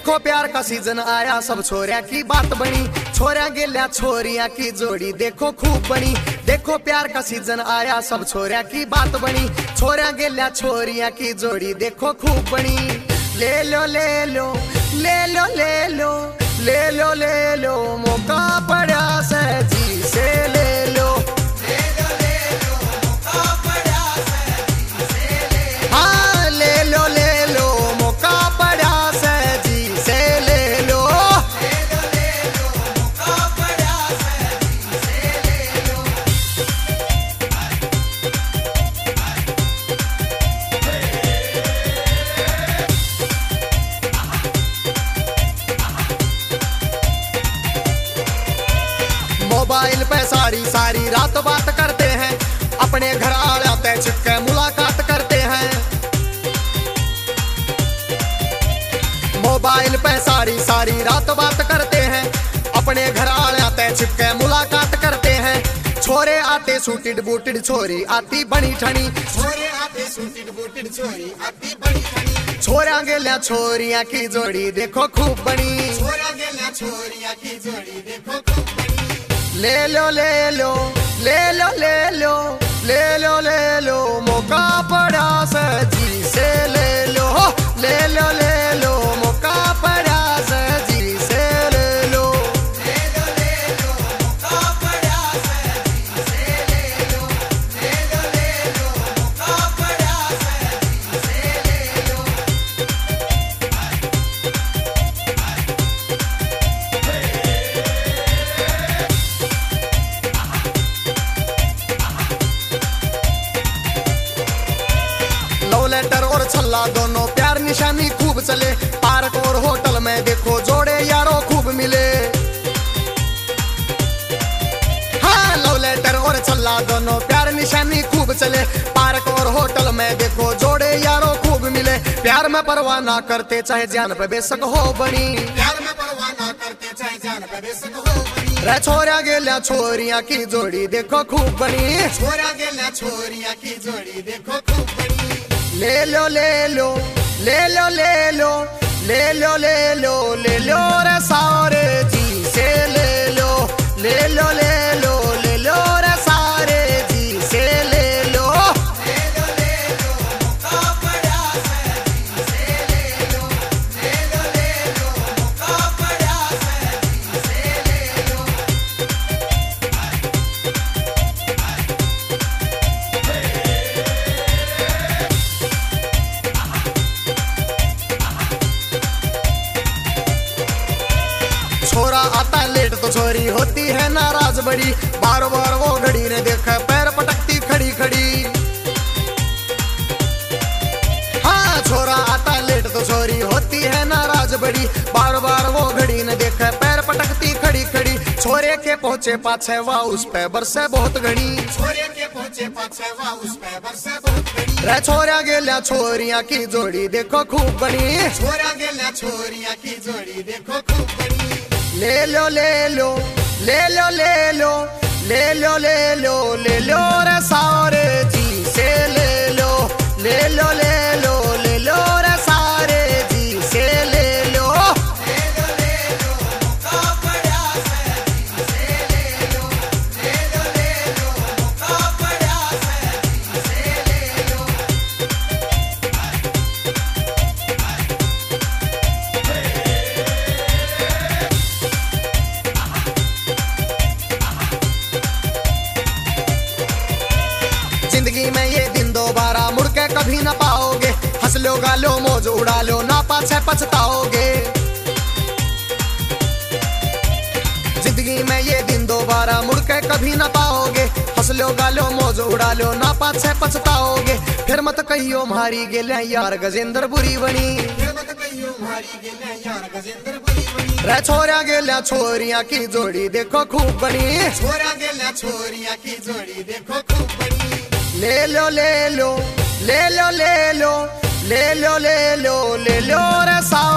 देखो प्यार का सीजन आया, सब छोरिया की बात बनी, छोरिया गेल्या छोरिया की जोड़ी देखो खूब बनी। देखो प्यार का सीजन आया, सब छोरिया की बात बनी, छोरिया गेल्या छोरिया की जोड़ी देखो खूब बनी। ले लो ले लो ले लो ले लो ले लो ले लो, मौका पड़ा से जी से ले लो। हाँ ले लो ले लो, मौका पड़ा से जी से ले लो। मोबाइल पे सारी सारी रात बात करते हैं, अपने घर आते छिपके मुलाकात करते हैं। मोबाइल पे सारी सारी रात बात करते हैं, अपने घर आते छिपके मुलाकात करते हैं। छोरे आते सूटिड बूटिड, छोरी आती बनी ठनी, छोरे आते सूटिड बूटिड, छोरी आती बनी ठनी। छोरा गेल्या छोरिया की जोड़ी देखो खूब बनी, छोरा गेल्या छोरिया की जोड़ी देखो खूब बनी। ले लो ले लो ले लो ले लो ले लो ले लो, मौका पड़ा से जी से ले लो। ले लो ले लो, मौका पड़ा से जी से ले लो। ले लो ले लो, मौका पड़ा से जी से ले लो। ले लो ले लो, मौका पड़ा से जी से ले लो। लव लेटर और छल्ला दोनों प्यार निशानी खूब चले, पार्क और होटल में देखो जोड़े यारों खूब मिले। हाँ लव लेटर और छल्ला दोनों प्यार निशानी खूब चले, पार्क और होटल में देखो जोड़े यारों खूब मिले। प्यार में परवाह ना करते चाहे जान पे बेशक हो बनी, प्यार में परवाह ना करते चाहे जान पे बेशक हो बनी। रे छोरिया गेल्या छोरिया की जोड़ी देखो खूब बनी, छोरिया गेल्या छोरिया की जोड़ी देखो खूब बनी। ले लो ले लो ले लो ले लो ले लो ले लो ले लो रे सारे जी से ले लो। ले लो ले लो ले लो रे सारे जी से ले लो। ले लो ले लो, मौका पड़ा से जी से ले लो। ले लो ले लो, मौका पड़ा से जी से ले लो। छोरा आता लेट तो छोरी होती है नाराज बड़ी, बार बार वो घड़ी ने देखा पैर पटकती खड़ी खड़ी। हाँ छोरा आता लेट तो छोरी होती है नाराज बड़ी, बार बार वो घड़ी ने देखा पैर पटकती खड़ी खड़ी। छोरे के पहुंचे पाछे वाह उस पे बरसे बहुत घड़ी, छोरे के पहुंचे पाछे वाह उस पे बरसे बहुत घड़ी। रे छोरिया गेल्या छोरिया की जोड़ी देखो खूब बनी, छोरिया गेल्या छोरिया की जोड़ी देखो खूब बनी। ले लो ले लो ले लो ले लो ले लो ले लो ले लो रे सारे जी से ले लो। ले लो ले लो ले लो रे सारे जी से ले लो। ले लो ले लो, मौका पड़ा से जी से ले लो। ले लो ले लो, मौका पड़ा से जी से ले लो। जिंदगी में ये दिन दोबारा मुड़ के कभी ना पाओगे, हंस लो गालो मौज उड़ा लो ना पाछे पछताओगे। जिंदगी में ये दिन दोबारा मुड़ के कभी ना पाओगे, हंस लो गालो मौज उड़ा लो ना पाछे पछताओगे। फिर मत कहियो मारी गेल्या यार गजेंद्र बुरी बनी, फिर मत कहियो मारी गेल्या यार गजेंद्र बुरी बनी। रे छोरिया गेल्या छोरिया की जोड़ी देखो खूब बनी, छोरिया गेल्या छोरिया की जोड़ी देखो खूब बनी। ले लो ले लो ले लो ले लो ले लो ले लो ले लो रे सा